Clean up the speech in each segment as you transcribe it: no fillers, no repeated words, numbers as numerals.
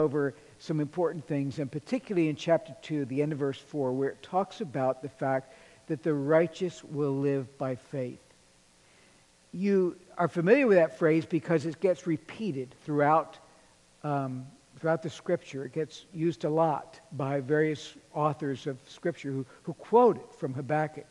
over some important things, and particularly in chapter 2, the end of verse 4, where it talks about the fact that the righteous will live by faith. You are familiar with that phrase because it gets repeated throughout the Scripture. It gets used a lot by various authors of Scripture who quote it from Habakkuk.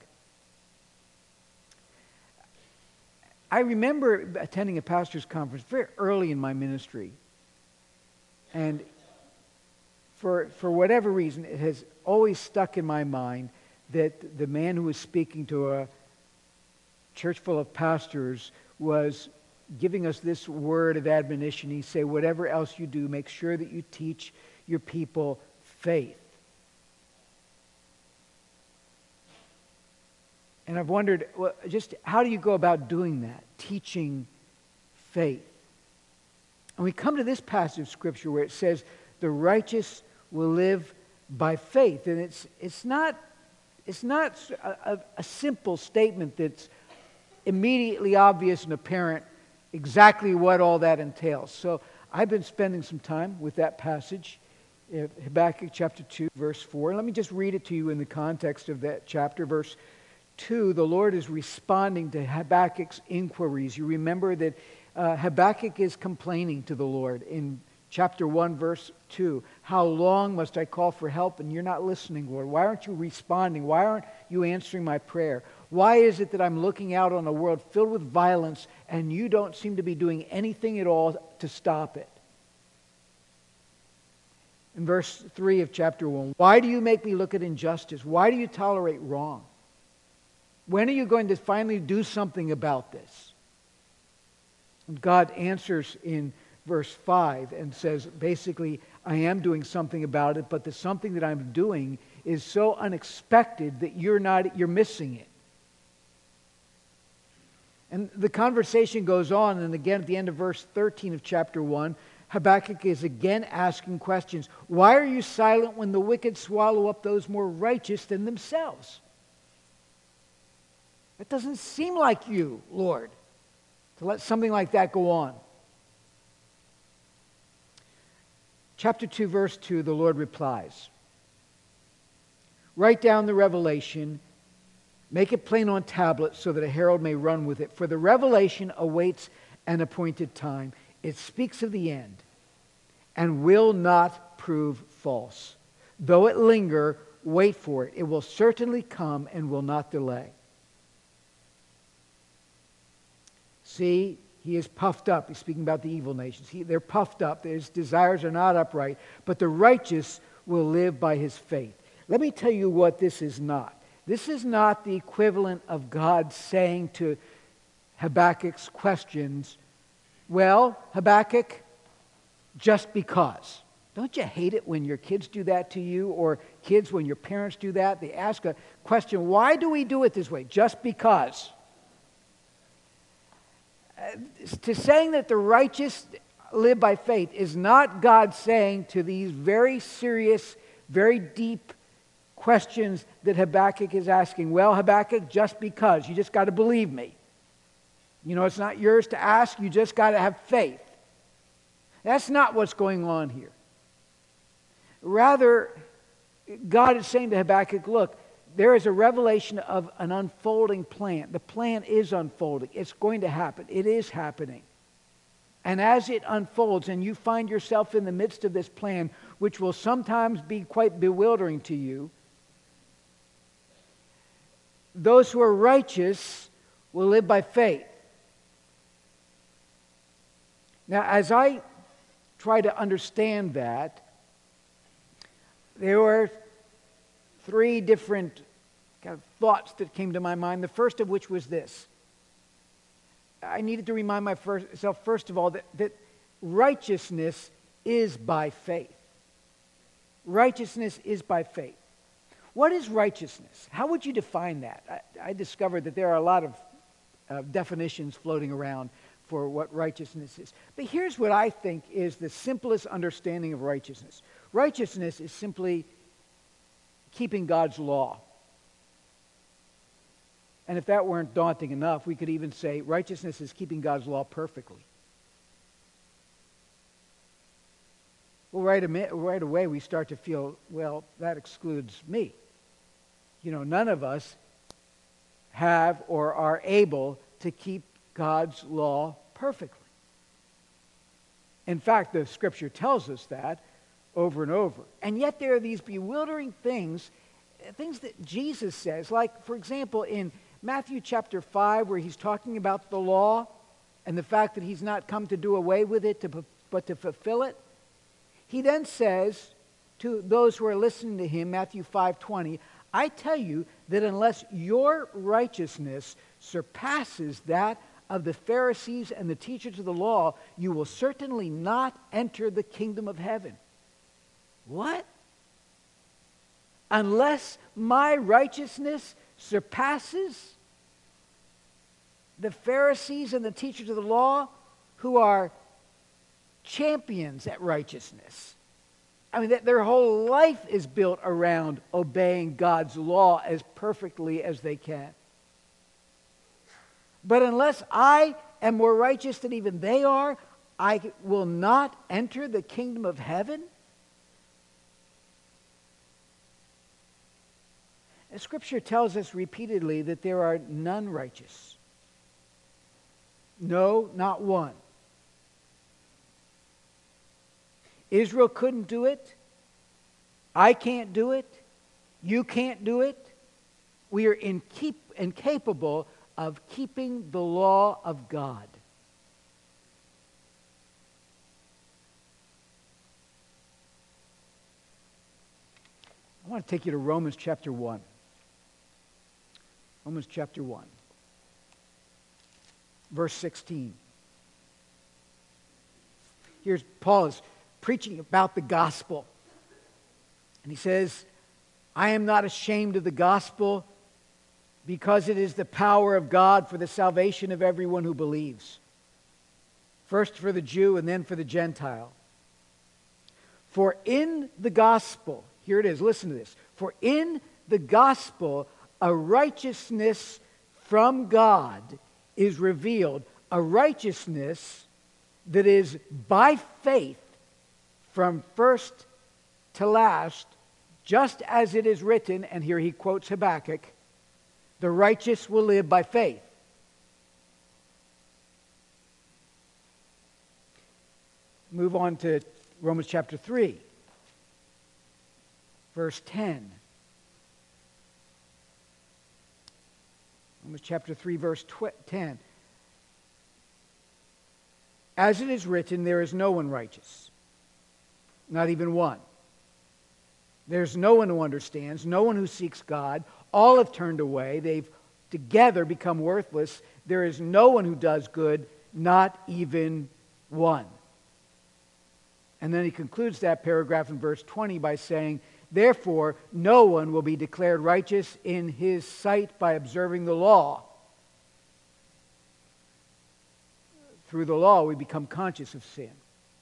I remember attending a pastor's conference very early in my ministry. And for whatever reason, it has always stuck in my mind that the man who was speaking to a church full of pastors was giving us this word of admonition. He said, whatever else you do, make sure that you teach your people faith. And I've wondered, well, just how do you go about doing that? Teaching faith. And we come to this passage of Scripture where it says, the righteous will live by faith. And it's not a simple statement that's immediately obvious and apparent exactly what all that entails. So I've been spending some time with that passage, Habakkuk chapter 2, verse 4. Let me just read it to you in the context of that chapter. Verse 2, the Lord is responding to Habakkuk's inquiries. You remember that Habakkuk is complaining to the Lord in chapter 1, verse 2. How long must I call for help and you're not listening, Lord? Why aren't you responding? Why aren't you answering my prayer? Why is it that I'm looking out on a world filled with violence and you don't seem to be doing anything at all to stop it? In verse 3 of chapter 1, why do you make me look at injustice? Why do you tolerate wrong? When are you going to finally do something about this? And God answers in verse 5 and says, basically, I am doing something about it, but the something that I'm doing is so unexpected that you're missing it. And the conversation goes on, and again at the end of verse 13 of chapter 1, Habakkuk is again asking questions. Why are you silent when the wicked swallow up those more righteous than themselves? It doesn't seem like you, Lord, to let something like that go on. Chapter 2, verse 2, the Lord replies, write down the revelation, make it plain on tablets so that a herald may run with it. For the revelation awaits an appointed time. It speaks of the end and will not prove false. Though it linger, wait for it. It will certainly come and will not delay. See, he is puffed up. He's speaking about the evil nations. They're puffed up. His desires are not upright. But the righteous will live by his faith. Let me tell you what this is not. This is not the equivalent of God saying to Habakkuk's questions, well, Habakkuk, just because. Don't you hate it when your kids do that to you, or kids when your parents do that? They ask a question, why do we do it this way? Just because. To saying that the righteous live by faith is not God saying to these very serious, very deep questions that Habakkuk is asking, well, Habakkuk, just because. You just got to believe me. You know, it's not yours to ask. You just got to have faith. That's not what's going on here. Rather, God is saying to Habakkuk, look, there is a revelation of an unfolding plan. The plan is unfolding. It's going to happen. It is happening. And as it unfolds and you find yourself in the midst of this plan, which will sometimes be quite bewildering to you, those who are righteous will live by faith. Now, as I try to understand that, there were three different kind of thoughts that came to my mind. The first of which was this. I needed to remind myself, first of all, that righteousness is by faith. Righteousness is by faith. What is righteousness? How would you define that? I discovered that there are a lot of definitions floating around for what righteousness is. But here's what I think is the simplest understanding of righteousness. Righteousness is simply keeping God's law. And if that weren't daunting enough, we could even say righteousness is keeping God's law perfectly. Well, right away we start to feel, well, that excludes me. None of us have or are able to keep God's law perfectly. In fact, the Scripture tells us that over and over. And yet there are these bewildering things that Jesus says. Like, for example, in Matthew chapter 5, where he's talking about the law and the fact that he's not come to do away with it, but to fulfill it. He then says to those who are listening to him, Matthew 5:20, I tell you that unless your righteousness surpasses that of the Pharisees and the teachers of the law, you will certainly not enter the kingdom of heaven. What? Unless my righteousness surpasses the Pharisees and the teachers of the law, who are champions at righteousness. I mean, their whole life is built around obeying God's law as perfectly as they can. But unless I am more righteous than even they are, I will not enter the kingdom of heaven. And Scripture tells us repeatedly that there are none righteous. No, not one. Israel couldn't do it. I can't do it. You can't do it. We are incapable of keeping the law of God. I want to take you to Romans chapter 1. Romans chapter 1. Verse 16. Here's Paul is preaching about the gospel. And he says, I am not ashamed of the gospel, because it is the power of God for the salvation of everyone who believes. First for the Jew and then for the Gentile. For in the gospel, here it is, listen to this. For in the gospel, a righteousness from God is revealed, a righteousness that is by faith from first to last, just as it is written, and here he quotes Habakkuk, the righteous will live by faith. Move on to Romans chapter 3, verse 10. Romans chapter 3, verse 10. As it is written, there is no one righteous, not even one. There's no one who understands, no one who seeks God. All have turned away. They've together become worthless. There is no one who does good, not even one. And then he concludes that paragraph in verse 20 by saying, therefore, no one will be declared righteous in his sight by observing the law. Through the law, we become conscious of sin.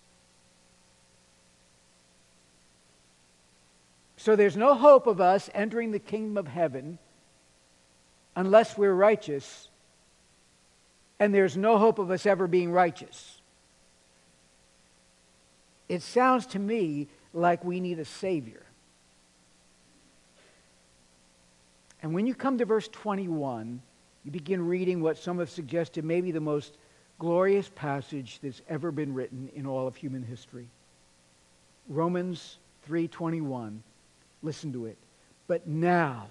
So there's no hope of us entering the kingdom of heaven unless we're righteous, and there's no hope of us ever being righteous. It sounds to me like we need a Savior. And when you come to verse 21, you begin reading what some have suggested may be the most glorious passage that's ever been written in all of human history. Romans 3:21. Listen to it. But now,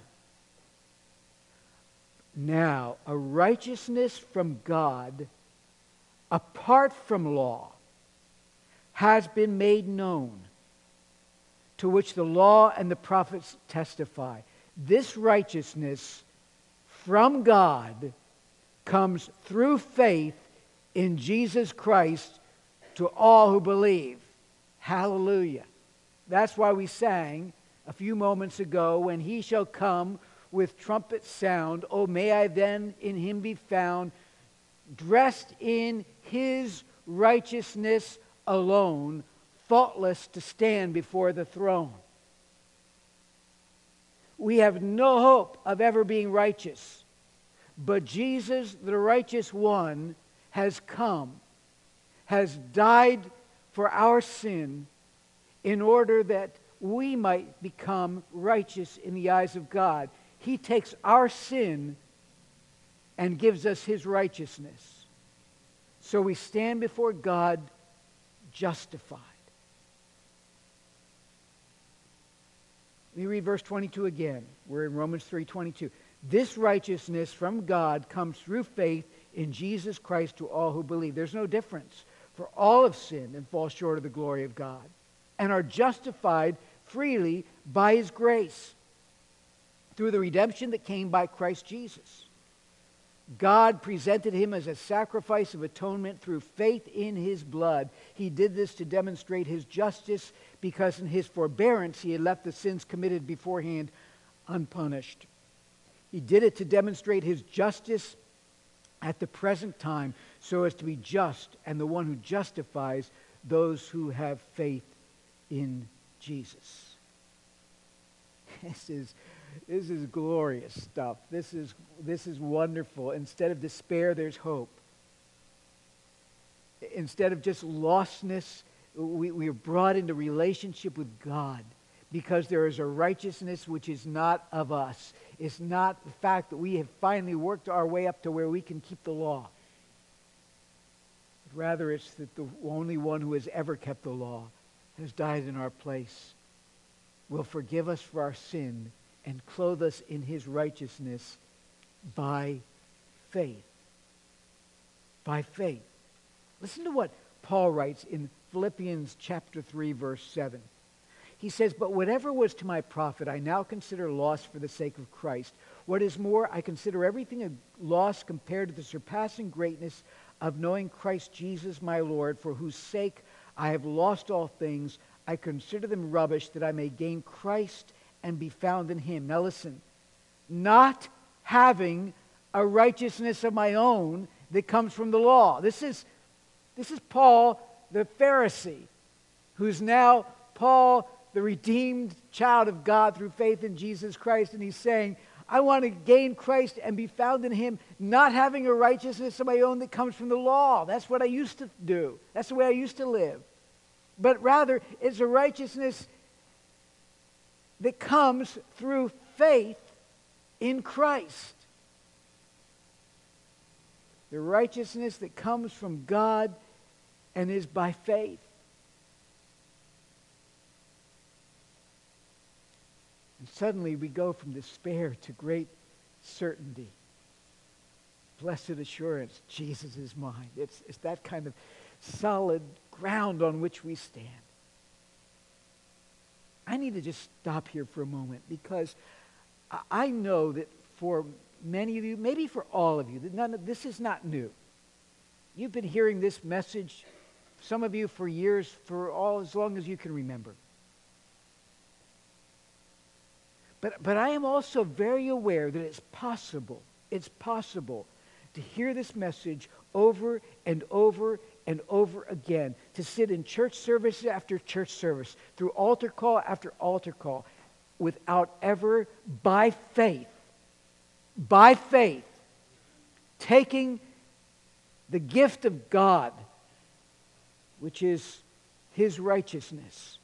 a righteousness from God, apart from law, has been made known, to which the law and the prophets testify. This righteousness from God comes through faith in Jesus Christ to all who believe. Hallelujah. That's why we sang a few moments ago, when he shall come with trumpet sound, oh, may I then in him be found, dressed in his righteousness alone, faultless to stand before the throne. We have no hope of ever being righteous, but Jesus, the righteous one, has come, has died for our sin, in order that we might become righteous in the eyes of God. He takes our sin and gives us his righteousness. So we stand before God justified. Let me read verse 22 again. We're in Romans 3:22. This righteousness from God comes through faith in Jesus Christ to all who believe. There's no difference. For all have sinned and fall short of the glory of God, and are justified freely by his grace through the redemption that came by Christ Jesus. God presented him as a sacrifice of atonement through faith in his blood. He did this to demonstrate his justice, because in his forbearance he had left the sins committed beforehand unpunished. He did it to demonstrate his justice at the present time, so as to be just and the one who justifies those who have faith in Jesus. This is glorious stuff. This is wonderful. Instead of despair, there's hope. Instead of just lostness, we are brought into relationship with God, because there is a righteousness which is not of us. It's not the fact that we have finally worked our way up to where we can keep the law. Rather, it's that the only one who has ever kept the law has died in our place, will forgive us for our sin and clothe us in his righteousness by faith. By faith. Listen to what Paul writes in Philippians chapter 3, verse 7. He says, "But whatever was to my profit, I now consider loss for the sake of Christ. What is more, I consider everything a loss compared to the surpassing greatness of knowing Christ Jesus my Lord, for whose sake I have lost all things. I consider them rubbish, that I may gain Christ and be found in him." Now listen, not having a righteousness of my own that comes from the law. This is Paul the Pharisee, who's now Paul the redeemed child of God through faith in Jesus Christ, and he's saying, I want to gain Christ and be found in him, not having a righteousness of my own that comes from the law. That's what I used to do. That's the way I used to live. But rather, it's a righteousness that comes through faith in Christ. The righteousness that comes from God and is by faith. And suddenly we go from despair to great certainty. Blessed assurance, Jesus is mine. It's that kind of solid ground on which we stand. I need to just stop here for a moment, because I know that for many of you, maybe for all of you, that this is not new. You've been hearing this message, some of you for years, for as long as you can remember. But I am also very aware that it's possible to hear this message over and over and over again, to sit in church service after church service, through altar call after altar call, without ever, by faith, taking the gift of God, which is his righteousness,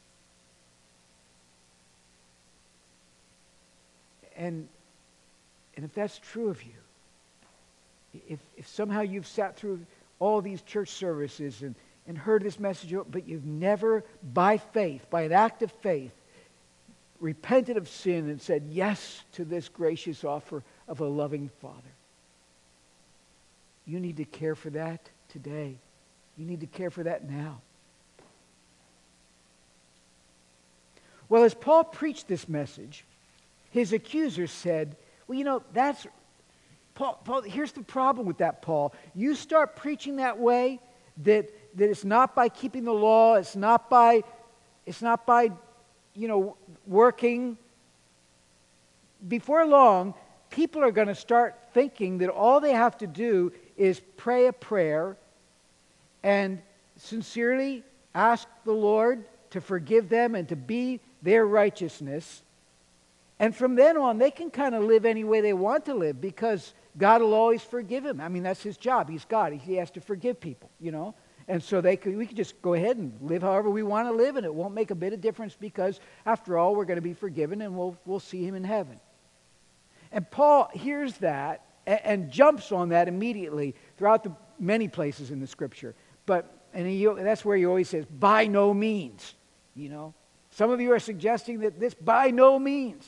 and if that's true of you, if somehow you've sat through all these church services and heard this message, but you've never, by faith, by an act of faith, repented of sin and said yes to this gracious offer of a loving Father, you need to care for that today. You need to care for that now. Well, as Paul preached this message, his accusers said, well, that's Paul, here's the problem with that, Paul. You start preaching that way, that it's not by keeping the law, it's not by working. Before long, people are going to start thinking that all they have to do is pray a prayer and sincerely ask the Lord to forgive them and to be their righteousness. And from then on, they can kind of live any way they want to live, because God will always forgive him. I mean, that's his job. He's God. He has to forgive people, And so we could just go ahead and live however we want to live, and it won't make a bit of difference because, after all, we're going to be forgiven and we'll see him in heaven. And Paul hears that and jumps on that immediately throughout the many places in the Scripture. That's where he always says, by no means. Some of you are suggesting that this by no means.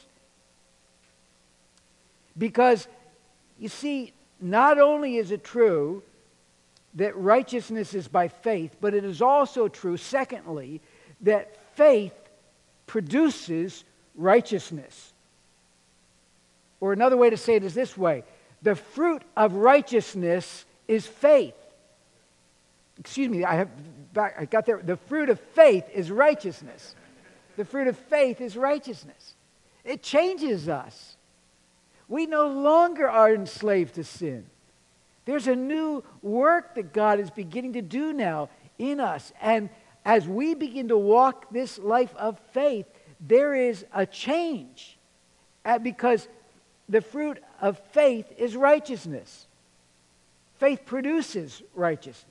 Because, you see, not only is it true that righteousness is by faith, but it is also true, secondly, that faith produces righteousness. Or another way to say it is this way: the fruit of righteousness is faith. Excuse me, I got there. The fruit of faith is righteousness. The fruit of faith is righteousness. It changes us. We no longer are enslaved to sin. There's a new work that God is beginning to do now in us. And as we begin to walk this life of faith, there is a change. Because the fruit of faith is righteousness. Faith produces righteousness.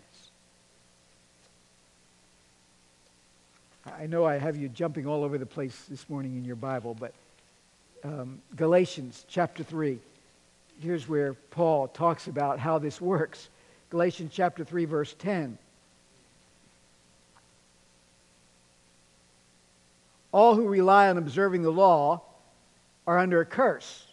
I know I have you jumping all over the place this morning in your Bible, but Galatians chapter 3. Here's where Paul talks about how this works. Galatians chapter 3, verse 10. All who rely on observing the law are under a curse.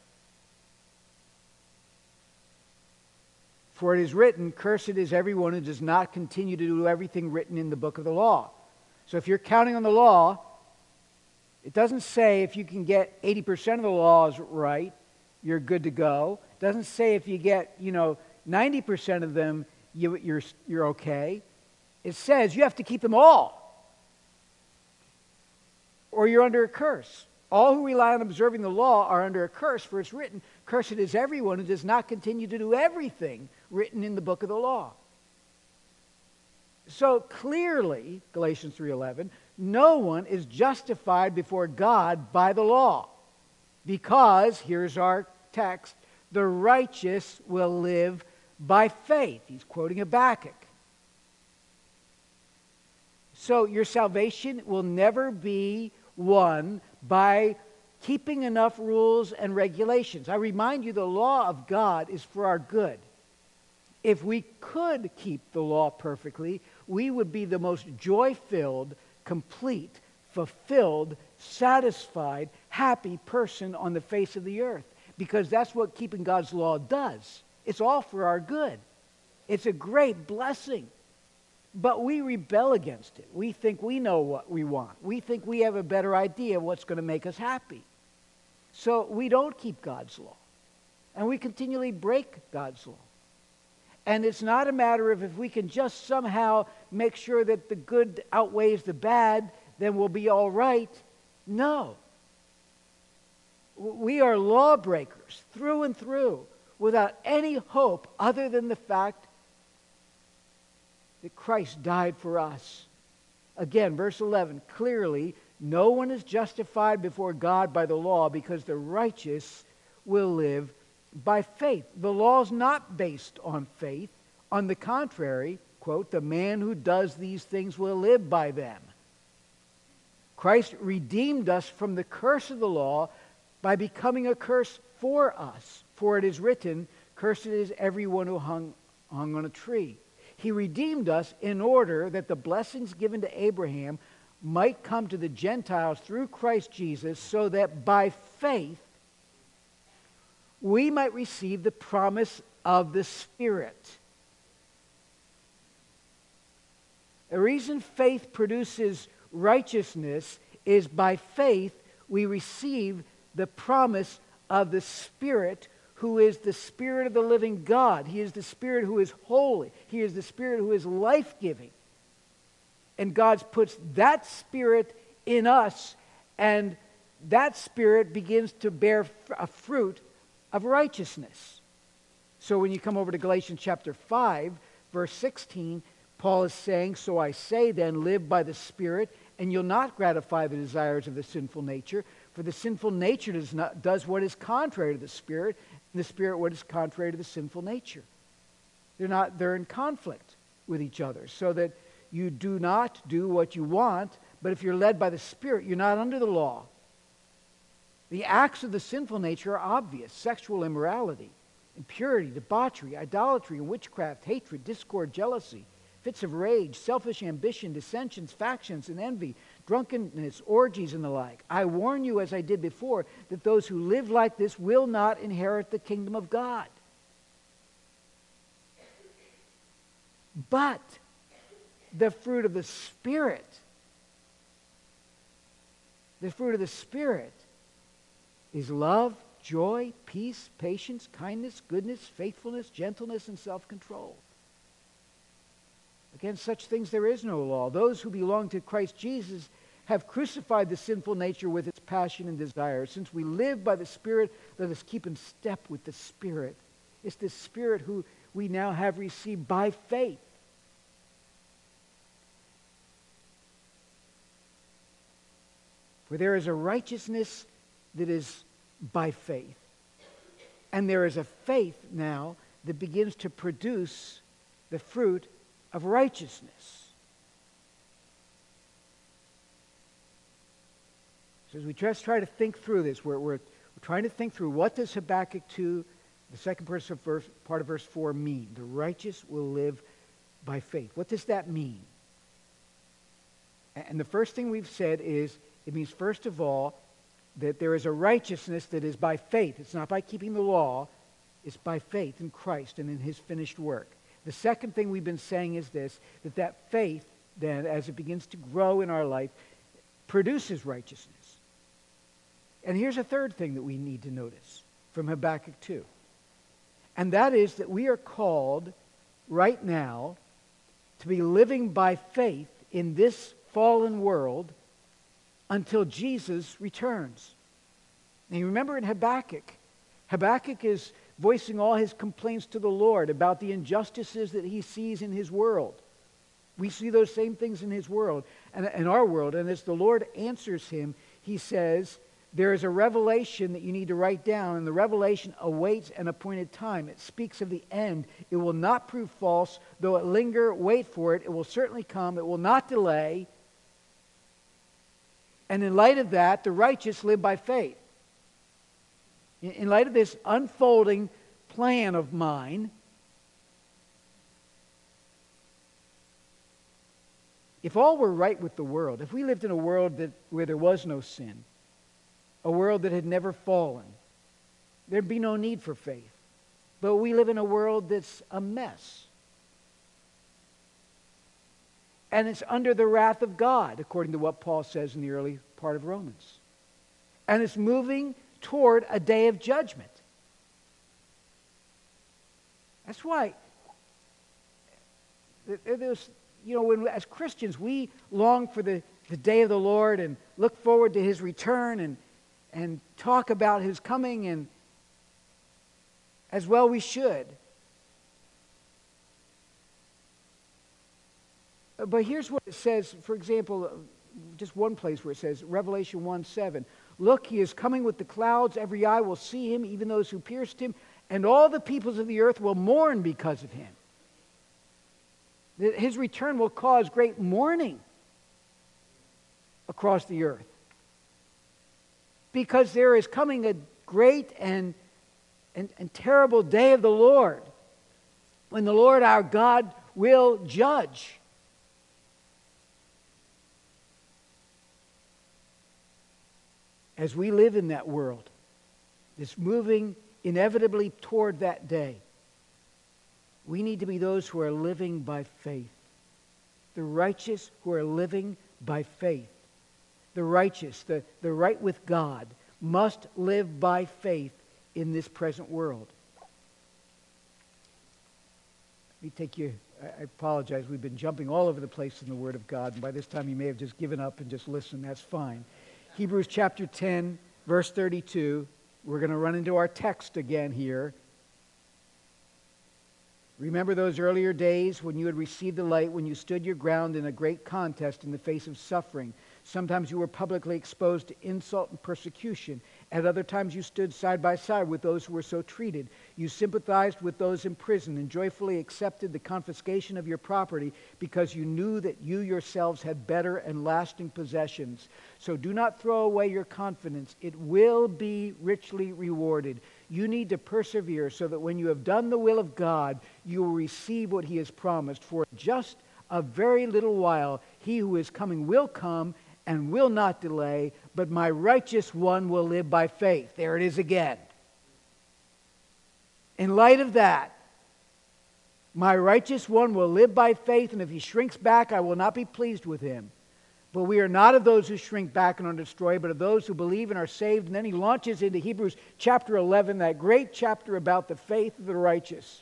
For it is written, cursed is everyone who does not continue to do everything written in the book of the law. So if you're counting on the law, it doesn't say if you can get 80% of the laws right, you're good to go. It doesn't say if you get, 90% of them, you're okay. It says you have to keep them all, or you're under a curse. All who rely on observing the law are under a curse, for it's written, cursed is everyone who does not continue to do everything written in the book of the law. So clearly, Galatians 3:11, no one is justified before God by the law, because, here's our text, the righteous will live by faith. He's quoting Habakkuk. So your salvation will never be won by keeping enough rules and regulations. I remind you, the law of God is for our good. If we could keep the law perfectly, we would be the most joy-filled, complete, fulfilled, satisfied, happy person on the face of the earth. Because that's what keeping God's law does. It's all for our good. It's a great blessing. But we rebel against it. We think we know what we want. We think we have a better idea of what's going to make us happy. So we don't keep God's law. And we continually break God's law. And it's not a matter of if we can just somehow make sure that the good outweighs the bad, then we'll be all right. No. We are lawbreakers through and through, without any hope other than the fact that Christ died for us. Again, verse 11, clearly, no one is justified before God by the law, because the righteous will live by faith. The law is not based on faith. On the contrary, quote, the man who does these things will live by them. Christ redeemed us from the curse of the law by becoming a curse for us. For it is written, cursed is everyone who hung on a tree. He redeemed us in order that the blessings given to Abraham might come to the Gentiles through Christ Jesus, so that by faith we might receive the promise of the Spirit. The reason faith produces righteousness is by faith we receive the promise of the Spirit, who is the Spirit of the living God. He is the Spirit who is holy. He is the Spirit who is life-giving. And God puts that Spirit in us, and that Spirit begins to bear a fruit of righteousness. So when you come over to Galatians chapter 5, verse 16, Paul is saying, so I say then, live by the Spirit, and you'll not gratify the desires of the sinful nature. For the sinful nature does what is contrary to the Spirit, and the Spirit what is contrary to the sinful nature. They're in conflict with each other. So that you do not do what you want, but if you're led by the Spirit, you're not under the law. The acts of the sinful nature are obvious: sexual immorality, impurity, debauchery, idolatry, witchcraft, hatred, discord, jealousy, fits of rage, selfish ambition, dissensions, factions, and envy, drunkenness, orgies, and the like. I warn you, as I did before, that those who live like this will not inherit the kingdom of God. But the fruit of the Spirit, is love, joy, peace, patience, kindness, goodness, faithfulness, gentleness, and self-control. Against such things there is no law. Those who belong to Christ Jesus have crucified the sinful nature with its passion and desire. Since we live by the Spirit, let us keep in step with the Spirit. It's the Spirit who we now have received by faith. For there is a righteousness that is by faith. And there is a faith now that begins to produce the fruit of righteousness. So as we just try to think through this, we're trying to think through, what does Habakkuk 2, the second part of verse 4 mean? The righteous will live by faith. What does that mean? And the first thing we've said is, it means, first of all, that there is a righteousness that is by faith. It's not by keeping the law. It's by faith in Christ and in His finished work. The second thing we've been saying is this, that faith, then, as it begins to grow in our life, produces righteousness. And here's a third thing that we need to notice from Habakkuk 2. And that is that we are called right now to be living by faith in this fallen world until Jesus returns. Now you remember in Habakkuk is voicing all his complaints to the Lord about the injustices that he sees in his world. We see those same things in his world and in our world. And as the Lord answers him, he says, there is a revelation that you need to write down, and the revelation awaits an appointed time. It speaks of the end. It will not prove false. Though it linger, wait for it. It will certainly come. It will not delay. And in light of that, the righteous live by faith. In light of this unfolding plan of mine, if all were right with the world, if we lived in a world where there was no sin, a world that had never fallen, there'd be no need for faith. But we live in a world that's a mess. And it's under the wrath of God, according to what Paul says in the early part of Romans. And it's moving toward a day of judgment. That's why there's, as Christians, we long for the day of the Lord and look forward to His return and talk about His coming, and as well we should. But here's what it says, for example, just one place where it says, Revelation 1:7, look, He is coming with the clouds, every eye will see Him, even those who pierced Him, and all the peoples of the earth will mourn because of Him. His return will cause great mourning across the earth, because there is coming a great and terrible day of the Lord, when the Lord our God will judge. As we live in that world, it's moving inevitably toward that day, we need to be those who are living by faith. The righteous who are living by faith. The righteous, the right with God, must live by faith in this present world. Let me take you, I apologize, we've been jumping all over the place in the Word of God, and by this time you may have just given up and just listened. That's fine. Hebrews chapter 10, verse 32. We're going to run into our text again here. Remember those earlier days when you had received the light, when you stood your ground in a great contest in the face of suffering. Sometimes you were publicly exposed to insult and persecution. At other times you stood side by side with those who were so treated. You sympathized with those in prison and joyfully accepted the confiscation of your property because you knew that you yourselves had better and lasting possessions. So do not throw away your confidence. It will be richly rewarded. You need to persevere so that when you have done the will of God, you will receive what He has promised. For just a very little while, He who is coming will come and will not delay, but my righteous one will live by faith. There it is again. In light of that, my righteous one will live by faith, and if he shrinks back, I will not be pleased with him. But we are not of those who shrink back and are destroyed, but of those who believe and are saved. And then he launches into Hebrews chapter 11, that great chapter about the faith of the righteous.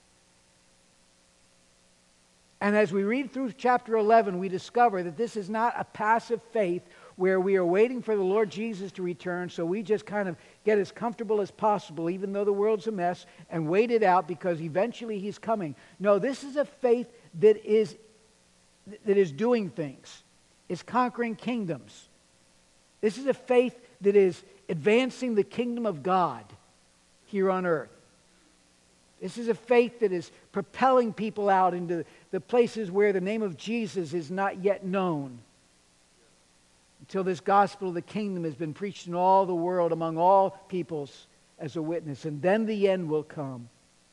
And as we read through chapter 11, we discover that this is not a passive faith where we are waiting for the Lord Jesus to return, so we just kind of get as comfortable as possible, even though the world's a mess, and wait it out because eventually He's coming. No, this is a faith that is doing things. It's conquering kingdoms. This is a faith that is advancing the kingdom of God here on earth. This is a faith that is propelling people out into the places where the name of Jesus is not yet known, until this gospel of the kingdom has been preached in all the world among all peoples as a witness. And then the end will come.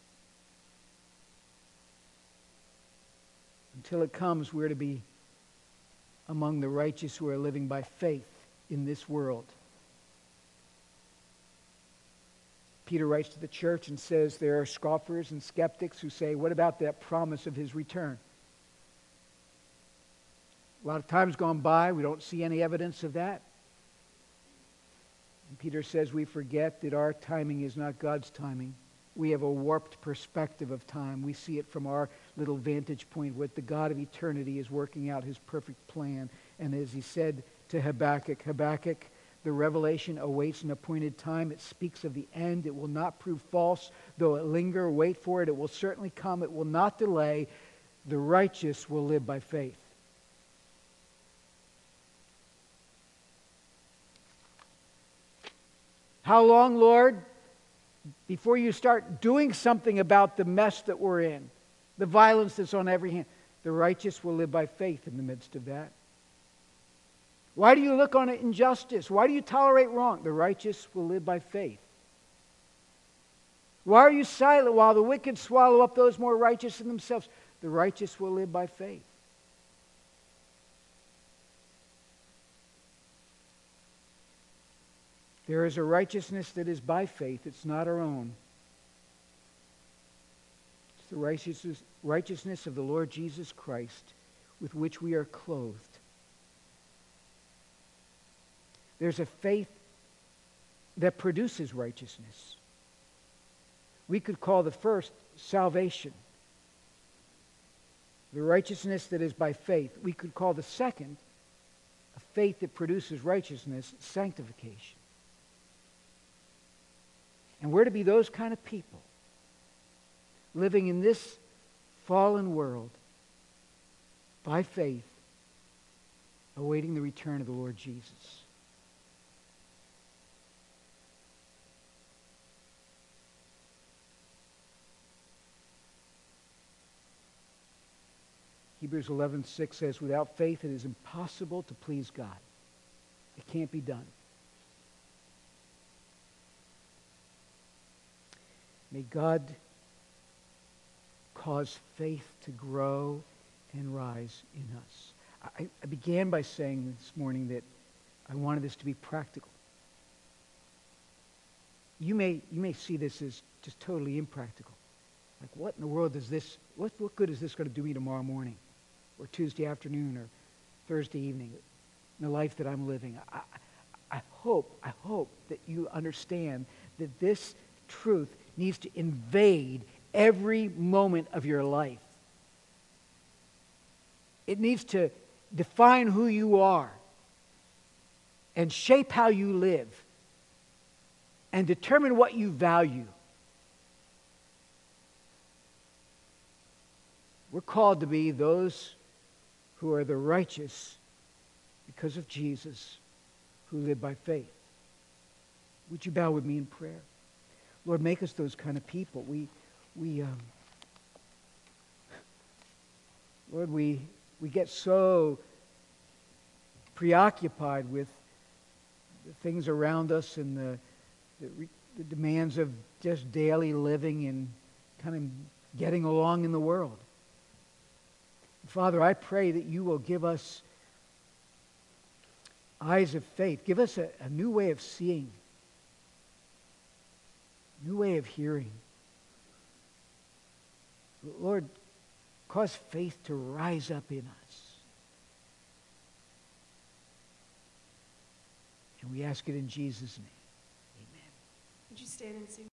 Until it comes, we're to be among the righteous who are living by faith in this world. Peter writes to the church and says there are scoffers and skeptics who say, what about that promise of His return? A lot of time's gone by, we don't see any evidence of that. And Peter says we forget that our timing is not God's timing. We have a warped perspective of time. We see it from our little vantage point, what the God of eternity is working out His perfect plan. And as he said to Habakkuk, the revelation awaits an appointed time. It speaks of the end. It will not prove false. Though it linger, wait for it. It will certainly come. It will not delay. The righteous will live by faith. How long, Lord? Before you start doing something about the mess that we're in, the violence that's on every hand. The righteous will live by faith in the midst of that. Why do you look on injustice? Why do you tolerate wrong? The righteous will live by faith. Why are you silent while the wicked swallow up those more righteous than themselves? The righteous will live by faith. There is a righteousness that is by faith. It's not our own. It's the righteousness of the Lord Jesus Christ with which we are clothed. There's a faith that produces righteousness. We could call the first salvation. The righteousness that is by faith. We could call the second a faith that produces righteousness, sanctification. And we're to be those kind of people living in this fallen world by faith, awaiting the return of the Lord Jesus. Hebrews 11:6 says, without faith it is impossible to please God. It can't be done. May God cause faith to grow and rise in us. I began by saying this morning that I wanted this to be practical. You may see this as just totally impractical. Like, what in the world is this, what good is this going to do me tomorrow morning? Or Tuesday afternoon, or Thursday evening, in the life that I'm living? I hope that you understand that this truth needs to invade every moment of your life. It needs to define who you are and shape how you live and determine what you value. We're called to be those who are the righteous because of Jesus who lived by faith. Would you bow with me in prayer? Lord, make us those kind of people. Lord, we get so preoccupied with the things around us and the demands of just daily living and kind of getting along in the world. Father, I pray that you will give us eyes of faith. Give us a new way of seeing, new way of hearing. Lord, cause faith to rise up in us. And we ask it in Jesus' name. Amen. Would you stand and sing?